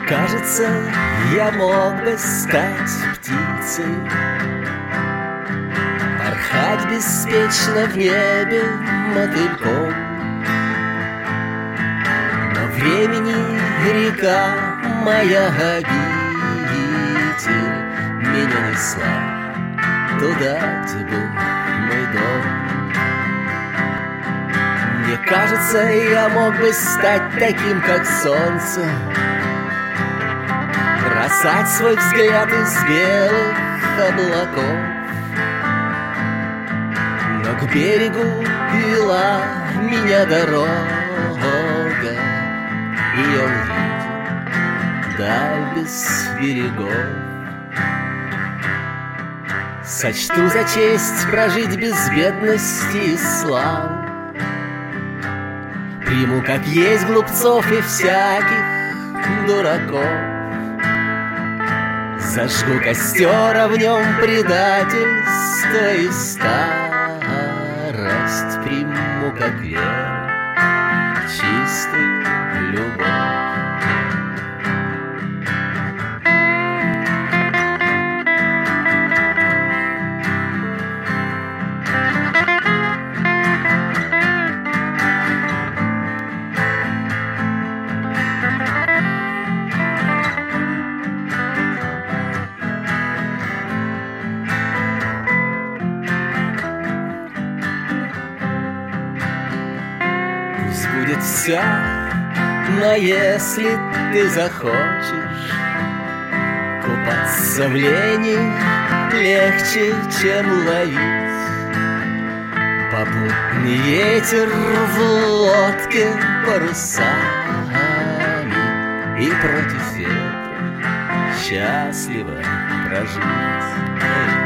Кажется, я мог бы стать птицей, порхать беспечно в небе мотыльком. Но времени река моя обитель меня несла туда, где был мой дом. Мне кажется, я мог бы стать таким, как солнце, бросать свой взгляд из белых облаков. Но к берегу вела меня дорога, и я увидел даль без берегов. Сочту за честь прожить без бедности и славы, приму как есть глупцов и всяких дураков. Зажгу костер, а в нем предательство и старость, приму как веру чистую любовь. Будет все, но если ты захочешь купаться в лени легче, чем ловить попутный ветер в лодке парусами и против ветра счастливо прожить.